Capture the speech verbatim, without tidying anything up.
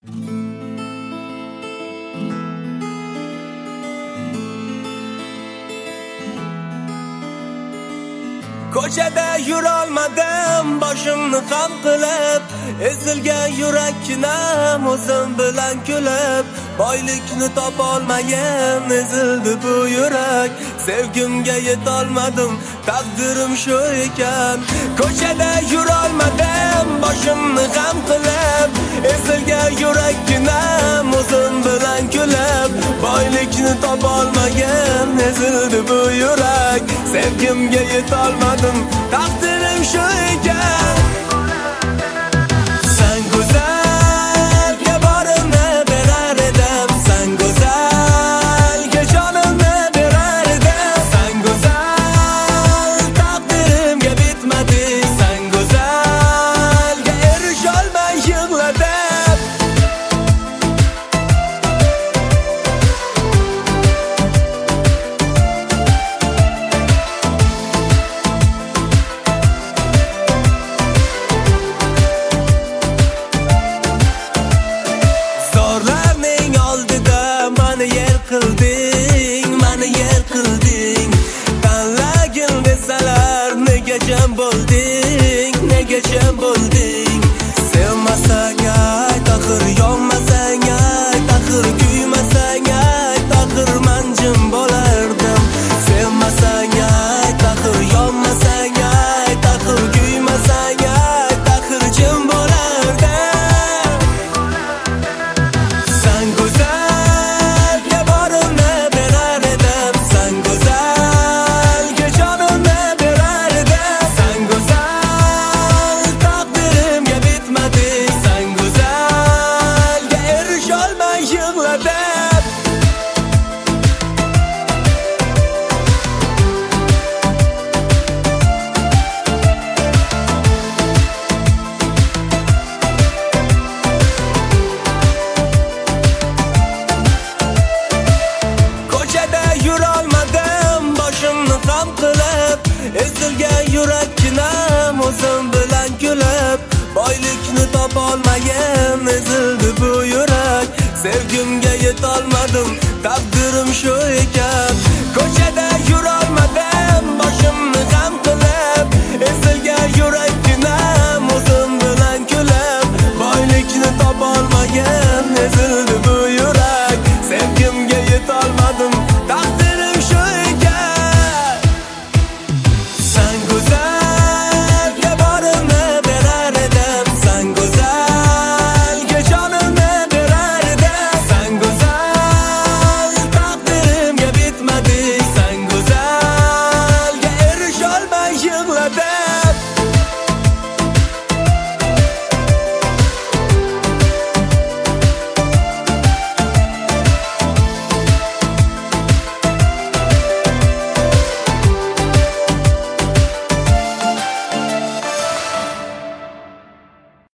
Ko'chada yurolmadim boshimni xam qilib, ezilgan yurakkinam o'zim bilan kulib, boylikni topolmagan ezildi bu yurak, sevgimga yetolmadim, taqdirim shu ekan. Ko'chada yurolmadim boshimni xam qilib, ezilgan yurakkinam o'zim bilan kulib, boylikni topolmagan ezildi bu yurak, sevgimga yetolmadim, taqdirim shu ekan. Sen go'zalga borimni berar edim, sen go'zalga jonimni berar edim, sen go'zal taqdirimga bitmadi, sen go'zalga erisholmay yig'ladim. Qilding, mani yer qilding, tanlagin desalar nega jam bo'lding, nega jam bo'lding. Sevmasang ay taxir, yonmasang ay taxir, kuymasang ay taxir, men jim bo'lardim. Sevmasang ay taxir, yonmasang ay taxir, kuymasang ay taxir, jim bo'lardim. Sen go'zal ezilgan yurakkinam o'zim bilan kulib, boylikni topolmagan ezildi bu yurak, sevgimga yetolmadim, taqdirim shu ekan.